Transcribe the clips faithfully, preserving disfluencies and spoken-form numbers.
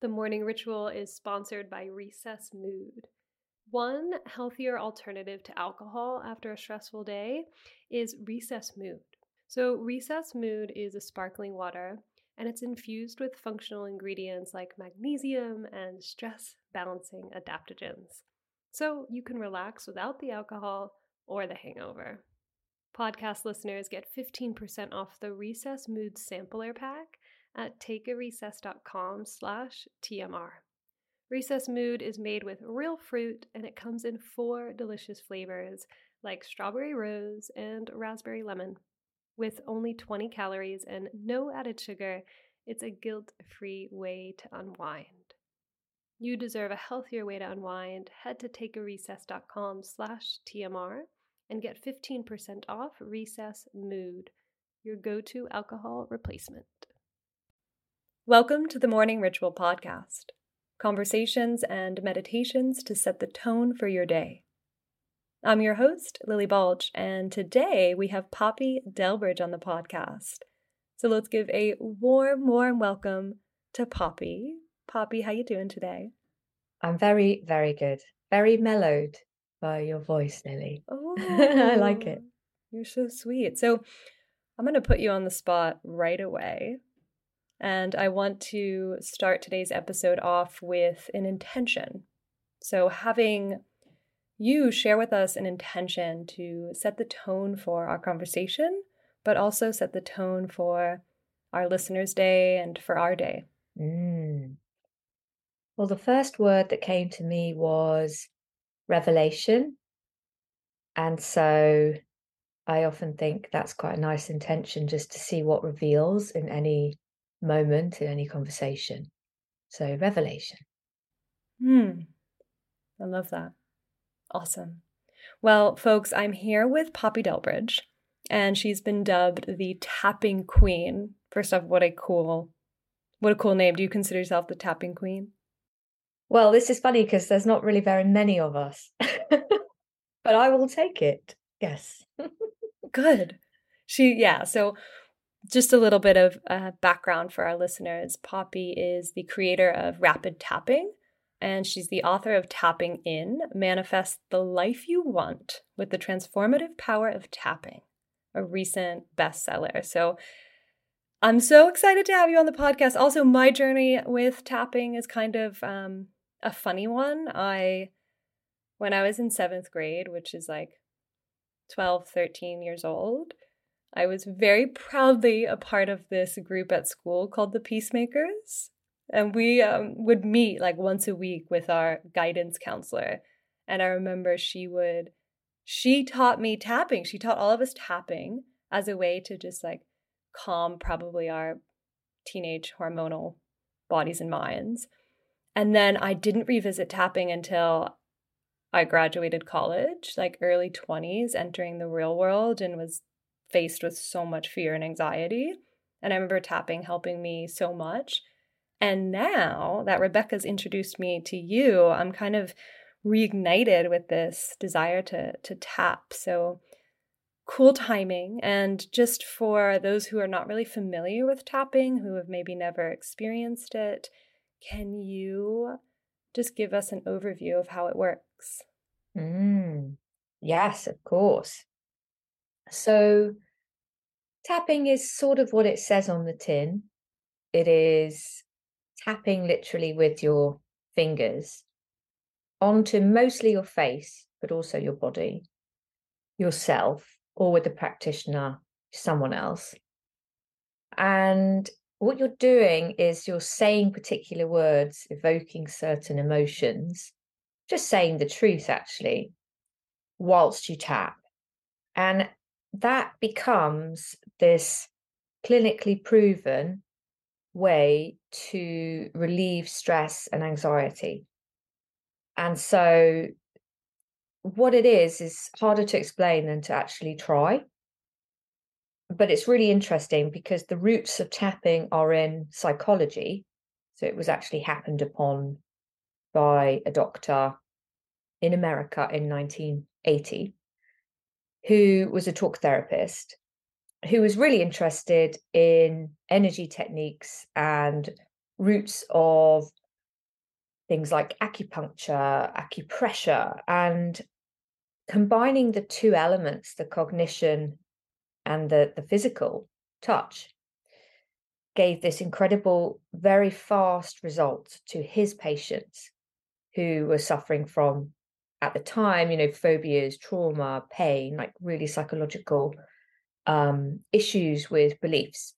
The morning ritual is sponsored by Recess Mood. One healthier alternative to alcohol after a stressful day is Recess Mood. So, Recess Mood is a sparkling water and it's infused with functional ingredients like magnesium and stress balancing adaptogens. So, you can relax without the alcohol or the hangover. Podcast listeners get fifteen percent off the Recess Mood Sampler Pack at takearecess.com slash TMR. Recess Mood is made with real fruit and it comes in four delicious flavors like strawberry rose and raspberry lemon. With only twenty calories and no added sugar, it's a guilt-free way to unwind. You deserve a healthier way to unwind. Head to takearecess.com slash TMR and get fifteen percent off Recess Mood, your go-to alcohol replacement. Welcome to the Morning Ritual Podcast, conversations and meditations to set the tone for your day. I'm your host, Lily Balch, and today we have Poppy Delbridge on the podcast. So let's give a warm, warm welcome to Poppy. Poppy, how you doing today? I'm very, very good. Very mellowed by your voice, Lily. Oh, I like it. You're so sweet. So I'm going to put you on the spot right away. And I want to start today's episode off with an intention. So having you share with us an intention to set the tone for our conversation, but also set the tone for our listeners' day and for our day. Mm. Well, the first word that came to me was revelation. And so I often think that's quite a nice intention just to see what reveals in any moment, in any conversation. So revelation. Hmm. I love that. Awesome. Well, folks, I'm here with Poppy Delbridge, and she's been dubbed the Tapping Queen. First off, what a cool, what a cool name. Do you consider yourself the Tapping Queen? Well, this is funny because there's not really very many of us, but I will take it. Yes. Good. She, yeah. So just a little bit of uh, background for our listeners. Poppy is the creator of Rapid Tapping, and she's the author of Tapping In, Manifest the Life You Want with the Transformative Power of Tapping, a recent bestseller. So I'm so excited to have you on the podcast. Also, my journey with tapping is kind of um, a funny one. I, when I was in seventh grade, which is like twelve, thirteen years old, I was very proudly a part of this group at school called the Peacemakers. And we um, would meet like once a week with our guidance counselor. And I remember she would, she taught me tapping. She taught all of us tapping as a way to just like calm probably our teenage hormonal bodies and minds. And then I didn't revisit tapping until I graduated college, like early twenties, entering the real world, and was faced with so much fear and anxiety. And I remember tapping helping me so much. And now that Rebecca's introduced me to you, I'm kind of reignited with this desire to, to tap. So cool timing. And just for those who are not really familiar with tapping, who have maybe never experienced it, can you just give us an overview of how it works? Mm. Yes, of course. So tapping is sort of what it says on the tin. It is tapping literally with your fingers onto mostly your face, but also your body, yourself, or with the practitioner, someone else. And what you're doing is you're saying particular words, evoking certain emotions, just saying the truth, actually, whilst you tap. And that becomes this clinically proven way to relieve stress and anxiety. And so what it is is harder to explain than to actually try. But it's really interesting because the roots of tapping are in psychology. So it was actually happened upon by a doctor in America in nineteen eighty, who was a talk therapist, who was really interested in energy techniques and roots of things like acupuncture, acupressure, and combining the two elements, the cognition and the, the physical touch, gave this incredible, very fast result to his patients who were suffering from, at the time, you know, phobias, trauma, pain, like really psychological um, issues with beliefs.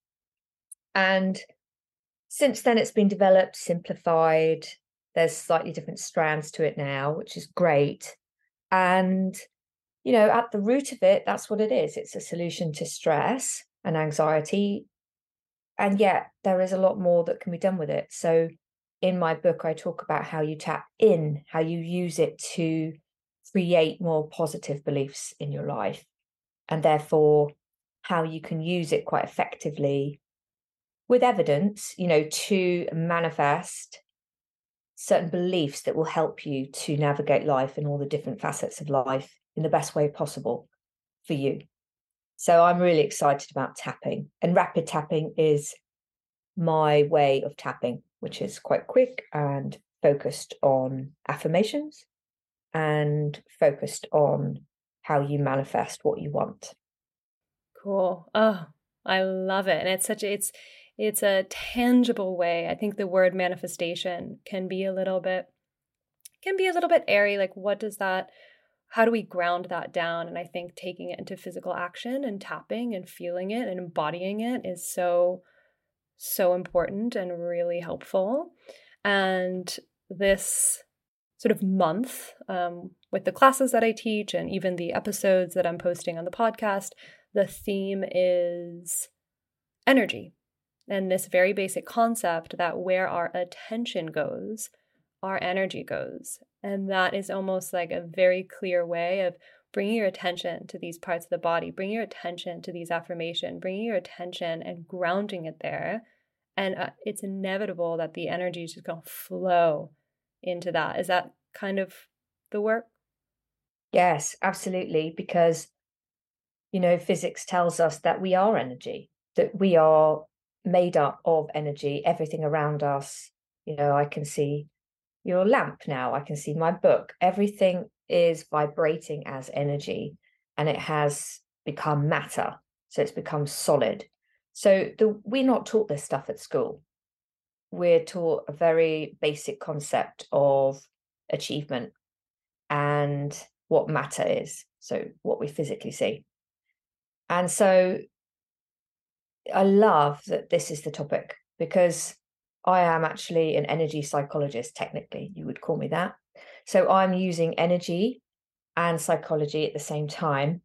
And since then, it's been developed, simplified. There's slightly different strands to it now, which is great. And, you know, at the root of it, that's what it is. It's a solution to stress and anxiety. And yet there is a lot more that can be done with it. So in my book, I talk about how you tap in, how you use it to create more positive beliefs in your life, and therefore how you can use it quite effectively with evidence, you know, to manifest certain beliefs that will help you to navigate life and all the different facets of life in the best way possible for you. So I'm really excited about tapping, and rapid tapping is my way of tapping, which is quite quick and focused on affirmations and focused on how you manifest what you want. Cool. Oh, I love it. And it's such a, it's it's a tangible way. I think the word manifestation can be a little bit can be a little bit airy. Like, what does that, how do we ground that down? And I think taking it into physical action and tapping and feeling it and embodying it is so, so important and really helpful. And this sort of month, um, with the classes that I teach and even the episodes that I'm posting on the podcast, the theme is energy. And this very basic concept that where our attention goes, our energy goes. And that is almost like a very clear way of bringing your attention to these parts of the body, bringing your attention to these affirmations, bringing your attention and grounding it there. And uh, it's inevitable that the energy is just going to flow into that. Is that kind of the work? Yes, absolutely. Because, you know, physics tells us that we are energy, that we are made up of energy, everything around us. You know, I can see your lamp now, I can see my book. Everything is vibrating as energy, and it has become matter. So it's become solid. So the, we're not taught this stuff at school. We're taught a very basic concept of achievement and what matter is, so what we physically see. And so I love that this is the topic, because I am actually an energy psychologist, technically, you would call me that. So I'm using energy and psychology at the same time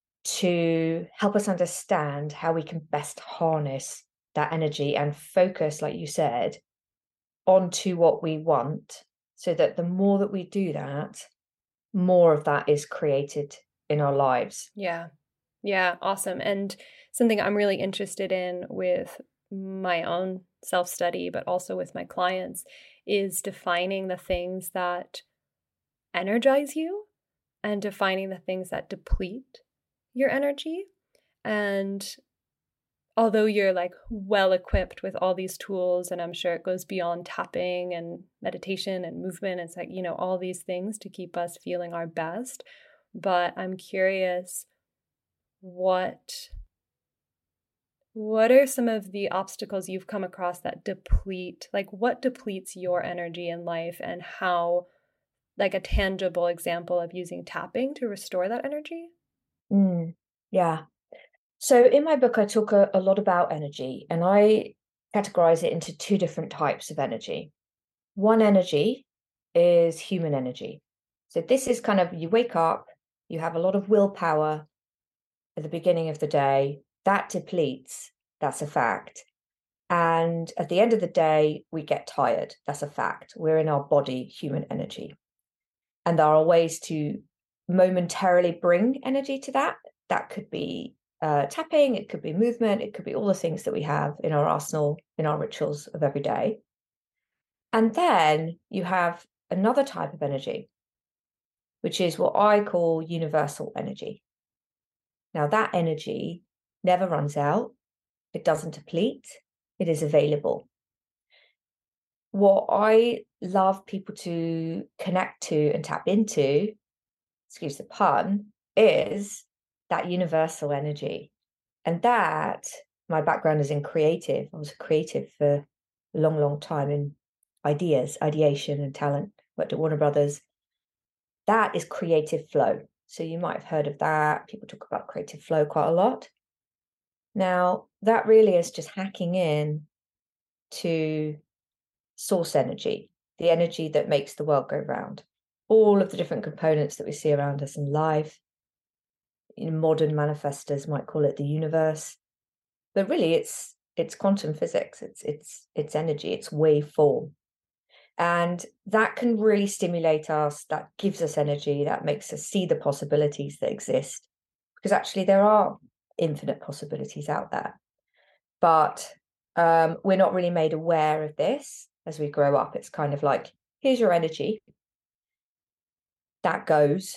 to help us understand how we can best harness that energy and focus, like you said, onto what we want, so that the more that we do that, more of that is created in our lives. Yeah. Yeah. Awesome. And something I'm really interested in with my own self study, but also with my clients, is defining the things that energize you and defining the things that deplete your energy. And although you're like well equipped with all these tools, and I'm sure it goes beyond tapping and meditation and movement, it's like, you know, all these things to keep us feeling our best. But I'm curious, what what are some of the obstacles you've come across that deplete, like what depletes your energy in life, and how, like a tangible example of using tapping to restore that energy? Mm, yeah. So in my book, I talk a, a lot about energy, and I categorize it into two different types of energy. One energy is human energy. So this is kind of, you wake up, you have a lot of willpower at the beginning of the day, that depletes, that's a fact. And at the end of the day, we get tired, that's a fact. We're in our body, human energy. And there are ways to momentarily bring energy to that. That could be uh, tapping, it could be movement, it could be all the things that we have in our arsenal, in our rituals of every day. And then you have another type of energy, which is what I call universal energy. Now, that energy never runs out, it doesn't deplete, it is available. what I love people to connect to and tap into, excuse the pun, is that universal energy. And that, my background is in creative. I was a creative for a long, long time in ideas, ideation and talent. Worked at Warner Brothers. That is creative flow. So you might have heard of that. People talk about creative flow quite a lot. Now, that really is just hacking in to source energy, the energy that makes the world go round. All of the different components that we see around us in life. You know, modern manifestors might call it the universe, but really it's it's quantum physics. It's it's it's energy. It's waveform, and that can really stimulate us. That gives us energy. That makes us see the possibilities that exist, because actually there are infinite possibilities out there, but um, we're not really made aware of this as we grow up. It's kind of like, here's your energy, that goes.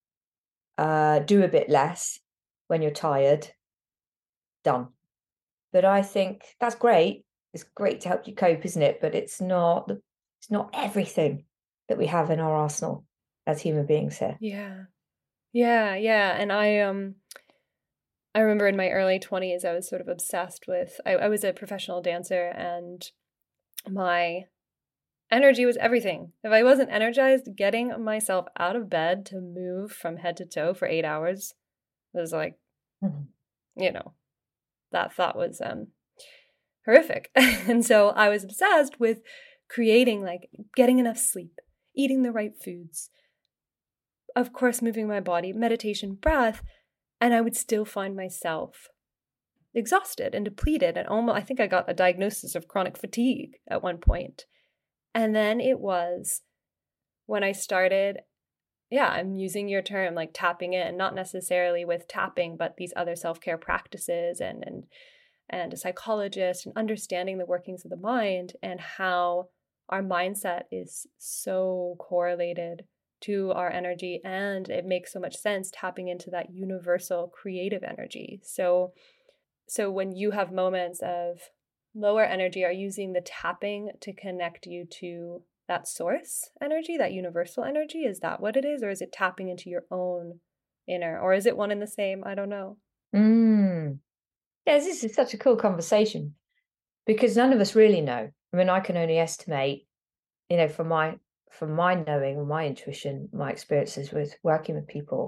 Uh, do a bit less when you're tired. Done. But I think that's great. It's great to help you cope, isn't it? But it's not the, it's not everything that we have in our arsenal as human beings here. Yeah. Yeah, yeah. And I um I remember in my early twenties I was sort of obsessed with I, I was a professional dancer, and my energy was everything. If I wasn't energized, getting myself out of bed to move from head to toe for eight hours was like, Mhm. you know, that thought was um horrific. And so I was obsessed with creating, like, getting enough sleep, eating the right foods, of course, moving my body, meditation, breath, and I would still find myself exhausted and depleted. And almost, I think I got a diagnosis of chronic fatigue at one point. And then it was when I started, yeah, I'm using your term, like tapping in, not necessarily with tapping, but these other self-care practices and and and a psychologist, and understanding the workings of the mind and how our mindset is so correlated to our energy. And it makes so much sense tapping into that universal creative energy. So, so when you have moments of lower energy, are you using the tapping to connect you to that source energy, that universal energy? Is that what it is? Or is it tapping into your own inner? Or is it one and the same? I don't know. Mm. Yeah, this is such a cool conversation because none of us really know. I mean, I can only estimate, you know, from my from my knowing, my intuition, my experiences with working with people.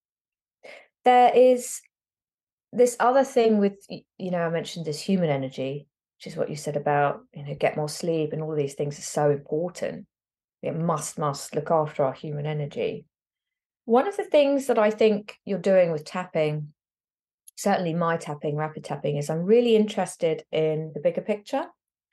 There is this other thing with, you know, I mentioned this human energy, which is what you said about, you know, get more sleep, and all these things are so important. It must, must look after our human energy. One of the things that I think you're doing with tapping, certainly my tapping, rapid tapping, is I'm really interested in the bigger picture.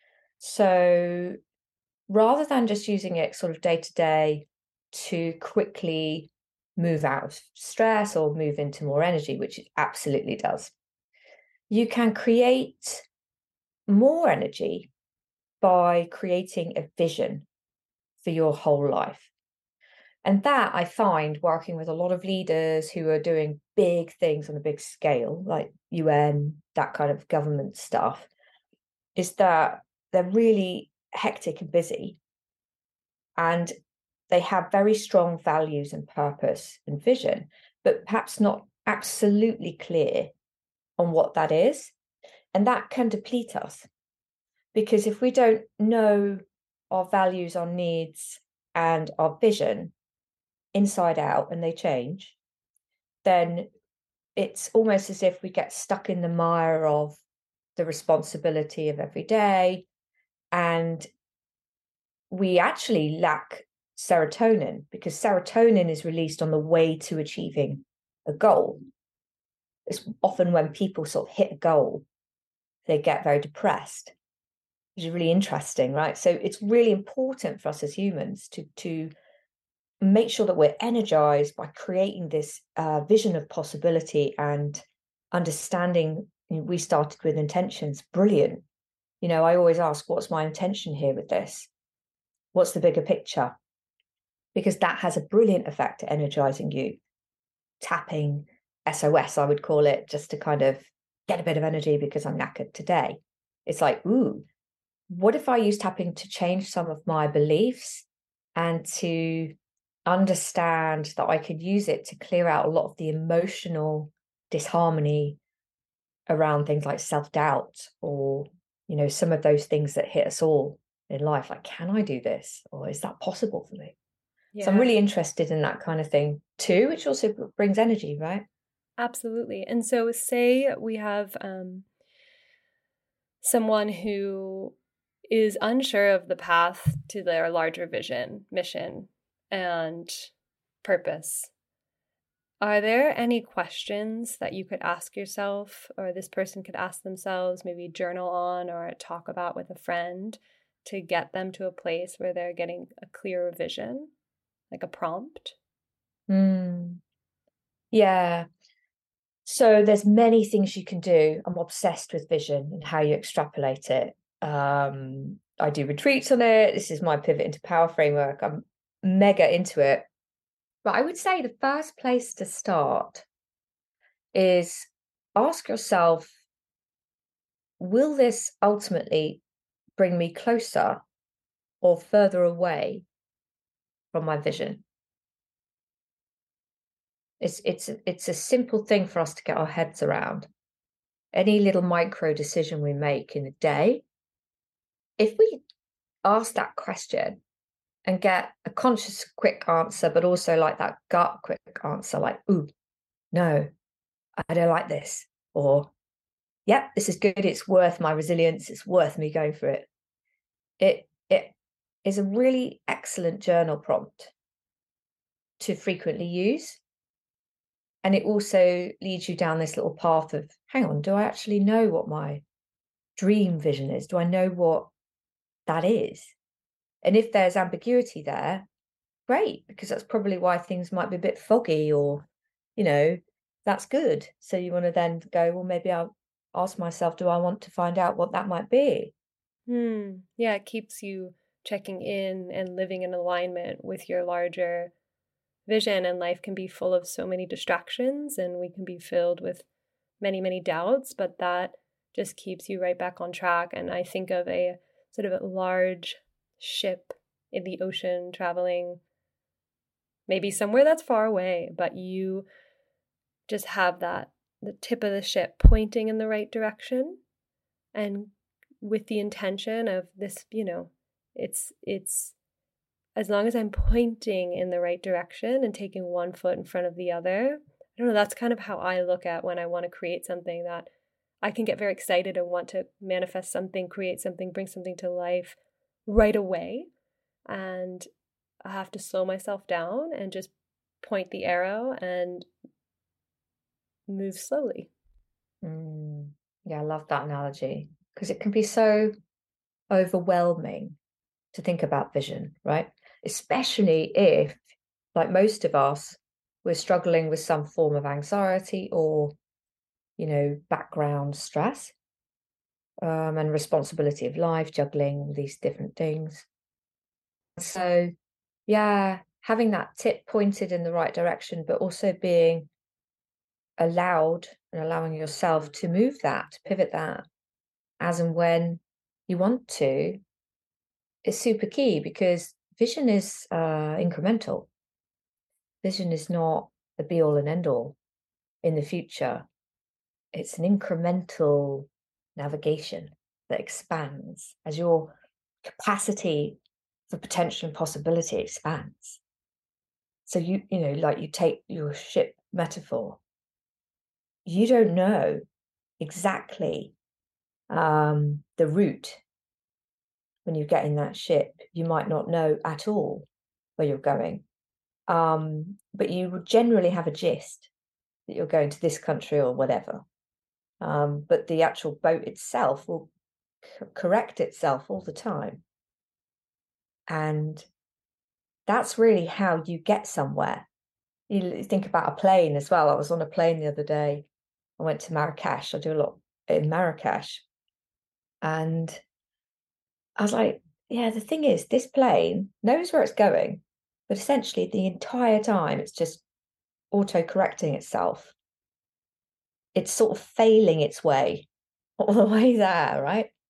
So rather than just using it sort of day to day to quickly move out of stress or move into more energy, which it absolutely does, you can create more energy by creating a vision for your whole life. And that I find working with a lot of leaders who are doing big things on a big scale, like U N, that kind of government stuff, is that they're really hectic and busy. And they have very strong values and purpose and vision, but perhaps not absolutely clear on what that is. And that can deplete us. Because if we don't know our values, our needs, and our vision inside out, and they change, then it's almost as if we get stuck in the mire of the responsibility of every day, and we actually lack serotonin, because serotonin is released on the way to achieving a goal. It's often when people sort of hit a goal, they get very depressed, which is really interesting, right? So it's really important for us as humans to to make sure that we're energized by creating this uh, vision of possibility and understanding. You know, we started with intentions. Brilliant. You know, I always ask, what's my intention here with this? What's the bigger picture? Because that has a brilliant effect at energizing you. Tapping, S O S, I would call it, just to kind of get a bit of energy because I'm knackered today. It's like, ooh, what if I use tapping to change some of my beliefs and to understand that I could use it to clear out a lot of the emotional disharmony around things like self-doubt, or, you know, some of those things that hit us all in life, like, can I do this, or is that possible for me? So I'm Yeah, really interested in that kind of thing too, which also brings energy, right? absolutely. And so, say we have um, someone who is unsure of the path to their larger vision, mission, and purpose. Are there any questions that you could ask yourself, or this person could ask themselves, maybe journal on or talk about with a friend, to get them to a place where they're getting a clearer vision, like a prompt? Mm, yeah. So there's many things you can do. I'm obsessed with vision and how you extrapolate it. Um, I do retreats on it. This is my pivot into power framework. I'm mega into it. But I would say the first place to start is ask yourself, will this ultimately bring me closer or further away from my vision? It's it's it's a simple thing for us to get our heads around. Any little micro decision we make in a day, if we ask that question and get a conscious quick answer, but also like that gut quick answer, like, ooh, no, I don't like this, or yep, this is good, it's worth my resilience, it's worth me going for it. It it is a really excellent journal prompt to frequently use. And it also leads you down this little path of, hang on, do I actually know what my dream vision is? Do I know what that is? And if there's ambiguity there, great, because that's probably why things might be a bit foggy, or, you know, that's good. So you want to then go, well, maybe I'll ask myself, do I want to find out what that might be? Hmm. Yeah, it keeps you checking in and living in alignment with your larger vision. And life can be full of so many distractions, and we can be filled with many, many doubts, but that just keeps you right back on track. And I think of a sort of a large ship in the ocean traveling maybe somewhere that's far away, but you just have that the tip of the ship pointing in the right direction, and with the intention of this, you know, it's it's as long as I'm pointing in the right direction and taking one foot in front of the other. I don't know, that's kind of how I look at when I want to create something, that I can get very excited and want to manifest something, create something, bring something to life right away. And I have to slow myself down and just point the arrow and move slowly. Mm, yeah, I love that analogy, because it can be so overwhelming to think about vision, right? Especially if, like most of us, we're struggling with some form of anxiety or, you know, background stress, um, and responsibility of life, juggling all these different things. So, yeah, having that tip pointed in the right direction, but also being allowed and allowing yourself to move that, pivot that as and when you want to, is super key, because vision is uh, incremental. Vision is not the be all and end all in the future. It's an incremental navigation that expands as your capacity for potential and possibility expands. So you, you know, like you take your ship metaphor, you don't know exactly um, the route when you get in that ship. You might not know at all where you're going, um, but you would generally have a gist that you're going to this country or whatever. Um, but the actual boat itself will c- correct itself all the time. And that's really how you get somewhere. You think about a plane as well. I was on a plane the other day. I went to Marrakesh. I do a lot in Marrakesh. And I was like, yeah, the thing is, this plane knows where it's going, but essentially the entire time it's just auto correcting itself. It's sort of failing its way all the way there, right?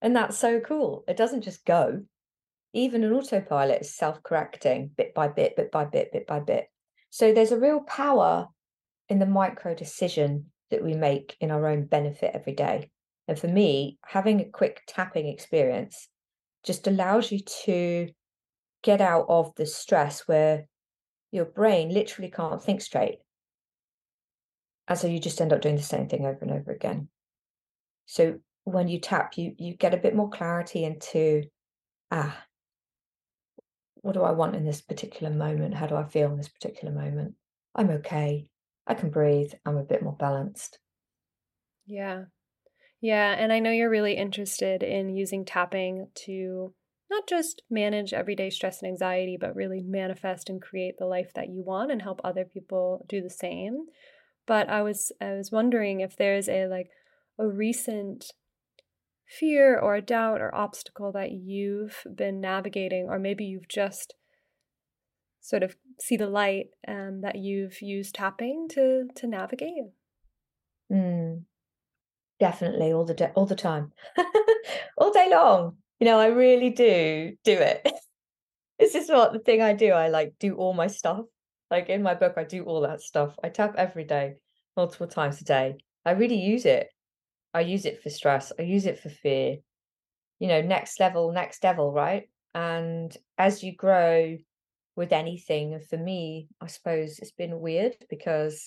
And that's so cool. It doesn't just go. Even an autopilot is self-correcting bit by bit, bit by bit, bit by bit. So there's a real power in the micro decision that we make in our own benefit every day. And for me, having a quick tapping experience just allows you to get out of the stress where your brain literally can't think straight. And so you just end up doing the same thing over and over again. So when you tap, you you get a bit more clarity into, ah, what do I want in this particular moment? How do I feel in this particular moment? I'm okay. I can breathe. I'm a bit more balanced. Yeah. Yeah. And I know you're really interested in using tapping to not just manage everyday stress and anxiety, but really manifest and create the life that you want and help other people do the same. But I was I was wondering if there's a like a recent fear or a doubt or obstacle that you've been navigating, or maybe you've just sort of see the light um, that you've used tapping to to navigate. Mm, definitely all the day, all the time, all day long. You know, I really do do it. This is what the thing I do. I like do all my stuff. Like in my book, I do all that stuff. I tap every day, multiple times a day. I really use it. I use it for stress. I use it for fear. You know, next level, next devil, right? And as you grow with anything, and for me, I suppose it's been weird because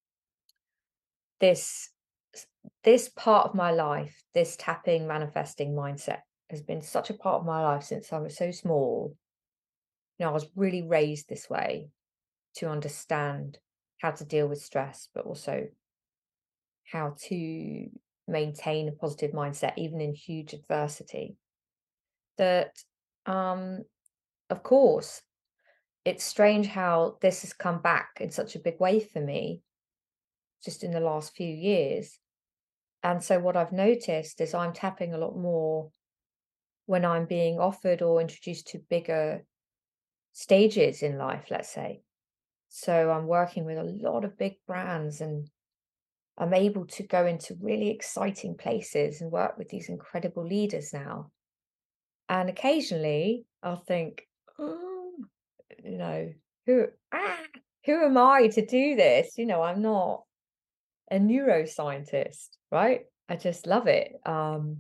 this this part of my life, this tapping, manifesting mindset has been such a part of my life since I was so small. You know, I was really raised this way to understand how to deal with stress, but also how to maintain a positive mindset, even in huge adversity. That, um, of course, it's strange how this has come back in such a big way for me just in the last few years. And so, what I've noticed is I'm tapping a lot more when I'm being offered or introduced to bigger stages in life, let's say. So, I'm working with a lot of big brands and I'm able to go into really exciting places and work with these incredible leaders now. And occasionally I'll think, oh, you know, who ah, who am I to do this? You know, I'm not a neuroscientist, right? I just love it. Um,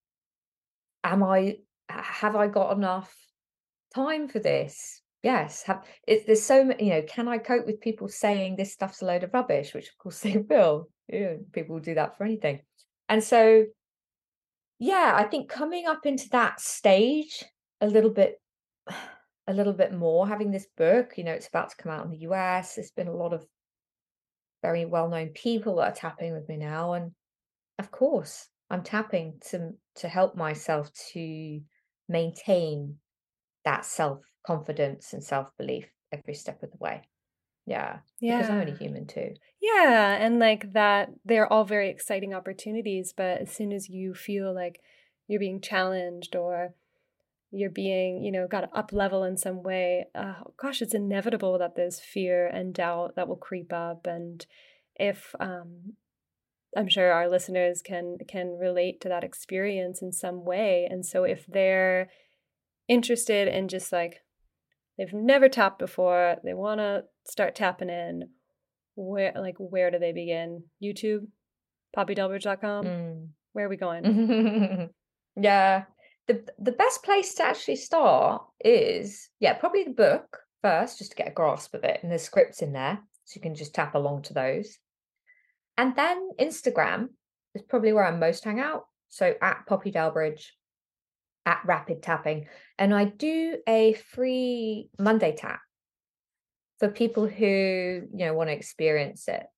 am I have I got enough time for this? Yes. Have it, there's so many, you know, can I cope with people saying this stuff's a load of rubbish, which of course they will. Yeah, people will do that for anything. And so yeah, I think coming up into that stage a little bit a little bit more, having this book, you know, it's about to come out in the U S. There's been a lot of very well-known people that are tapping with me now. And of course, I'm tapping to to help myself to maintain that self-confidence and self-belief every step of the way. Yeah, because I'm only Yeah. human too. Yeah, and like that, they're all very exciting opportunities, but as soon as you feel like you're being challenged or you're being, you know, got to up level in some way, uh, gosh, it's inevitable that there's fear and doubt that will creep up. And if um, I'm sure our listeners can can relate to that experience in some way, and so if they're interested in just like they've never tapped before, they want to start tapping in, where like where do they begin? YouTube, poppy delbridge dot com. Mm. Where are we going? Yeah. The the best place to actually start is, yeah, probably the book first, just to get a grasp of it. And there's scripts in there, so you can just tap along to those. And then Instagram is probably where I most hang out. So at Poppy Delbridge, at Rapid Tapping. And I do a free Monday tap for people who, you know, want to experience it.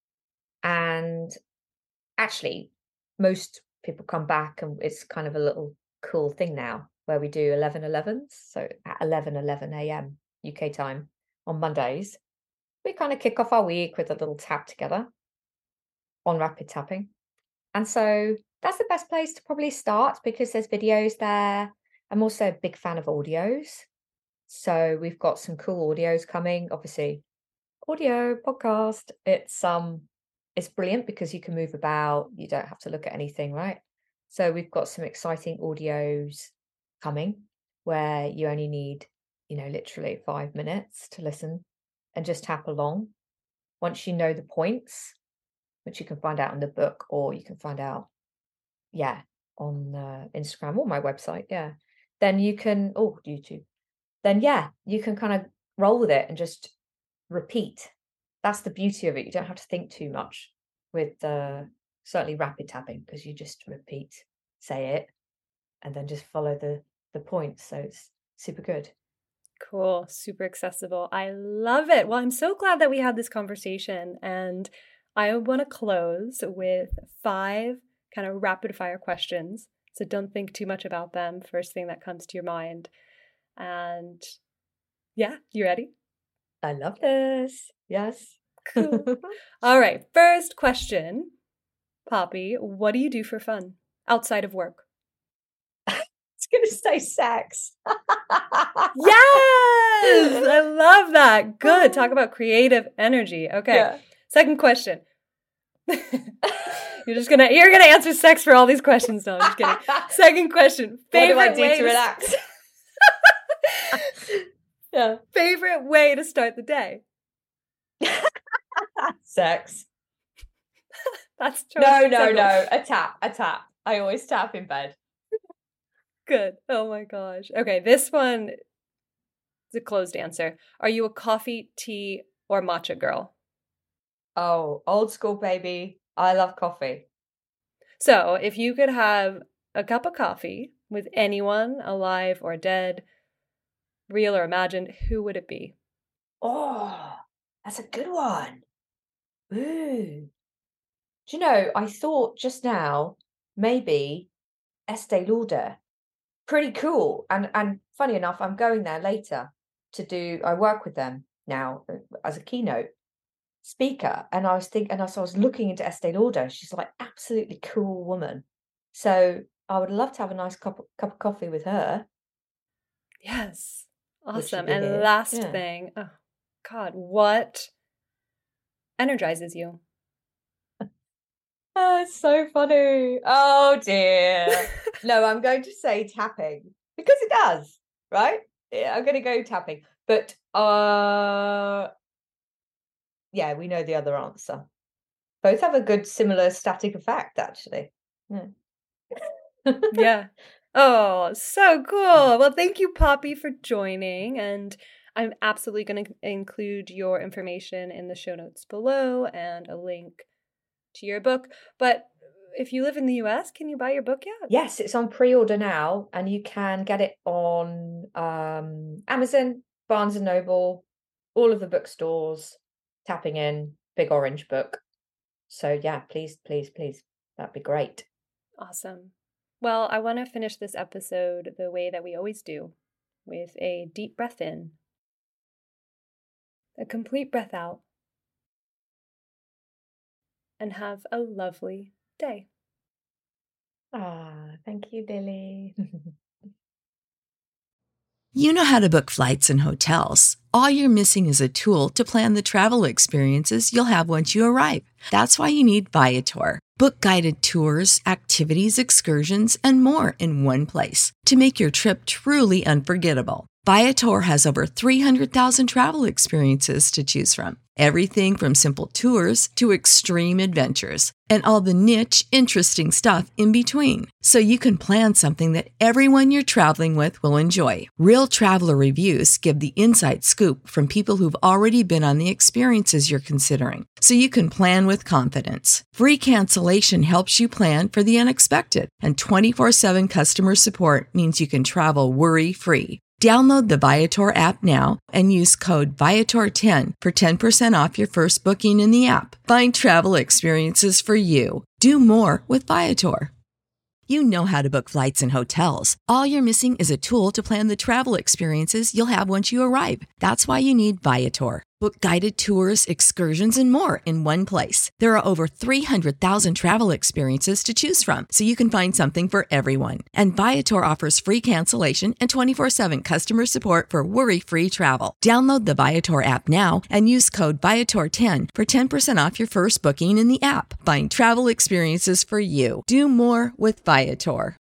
And actually, most people come back and it's kind of a little cool thing now where we do eleven elevens. So at eleven eleven a m U K time on Mondays, we kind of kick off our week with a little tap together on rapid tapping. And so that's the best place to probably start because there's videos there. I'm also a big fan of audios. So we've got some cool audios coming. Obviously, audio podcast. It's um it's brilliant because you can move about, you don't have to look at anything, right? So we've got some exciting audios coming where you only need, you know, literally five minutes to listen and just tap along. Once you know the points, which you can find out in the book, or you can find out, yeah, on uh, Instagram or my website, yeah, then you can, oh, YouTube, then yeah, you can kind of roll with it and just repeat. That's the beauty of it. You don't have to think too much with uh, certainly rapid tapping, because you just repeat, say it, and then just follow the the points. So it's super good. Cool. Super accessible. I love it. Well, I'm so glad that we had this conversation, and I want to close with five kind of rapid fire questions. So don't think too much about them. First thing that comes to your mind. And yeah, you ready? I love this. Yes. Cool. All right. First question, Poppy, what do you do for fun outside of work? It's going to say sex. Yes! I love that. Good. Talk about creative energy. Okay. Yeah. Second question. You're just gonna you're gonna answer sex for all these questions. No, I'm just kidding. Second question. Favorite what do I do way to relax? Yeah. Favorite way to start the day? Sex. That's true. No, no, no. A tap. A tap. I always tap in bed. Good. Oh my gosh. Okay, this one is a closed answer. Are you a coffee, tea, or matcha girl? Oh, old school, baby. I love coffee. So, if you could have a cup of coffee with anyone, alive or dead, real or imagined, who would it be? Oh, that's a good one. Ooh. Do you know, I thought just now, maybe Estee Lauder. Pretty cool. And and funny enough, I'm going there later to do, I work with them now as a keynote speaker. And I was thinking, and so I was looking into Estee Lauder. She's like absolutely cool woman. So I would love to have a nice cup, cup of coffee with her. Yes. Awesome. And here. last yeah. thing, oh God, what energizes you? Oh, it's so funny. Oh dear. No, I'm going to say tapping because it does, right? Yeah, I'm going to go tapping. But uh yeah, we know the other answer. Both have a good similar static effect, actually. Yeah. Yeah. Oh, so cool. Well, thank you, Poppy, for joining. And I'm absolutely going to include your information in the show notes below and a link to your book. But if you live in the U S, can you buy your book yet? Yes, it's on pre-order now, and you can get it on um, Amazon, Barnes and Noble, all of the bookstores, tapping in Big Orange Book. So yeah, please, please, please, that'd be great. Awesome. Well, I want to finish this episode the way that we always do, with a deep breath in, a complete breath out, and have a lovely day. Ah, thank you, Lily. You know how to book flights and hotels. All you're missing is a tool to plan the travel experiences you'll have once you arrive. That's why you need Viator. Book guided tours, activities, excursions, and more in one place to make your trip truly unforgettable. Viator has over three hundred thousand travel experiences to choose from. Everything from simple tours to extreme adventures and all the niche, interesting stuff in between. So you can plan something that everyone you're traveling with will enjoy. Real traveler reviews give the inside scoop from people who've already been on the experiences you're considering. So you can plan with confidence. Free cancellation helps you plan for the unexpected. And twenty-four seven customer support means you can travel worry-free. Download the Viator app now and use code Viator ten for ten percent off your first booking in the app. Find travel experiences for you. Do more with Viator. You know how to book flights and hotels. All you're missing is a tool to plan the travel experiences you'll have once you arrive. That's why you need Viator. Book guided tours, excursions, and more in one place. There are over three hundred thousand travel experiences to choose from, so you can find something for everyone. And Viator offers free cancellation and twenty-four seven customer support for worry-free travel. Download the Viator app now and use code Viator ten for ten percent off your first booking in the app. Find travel experiences for you. Do more with Viator.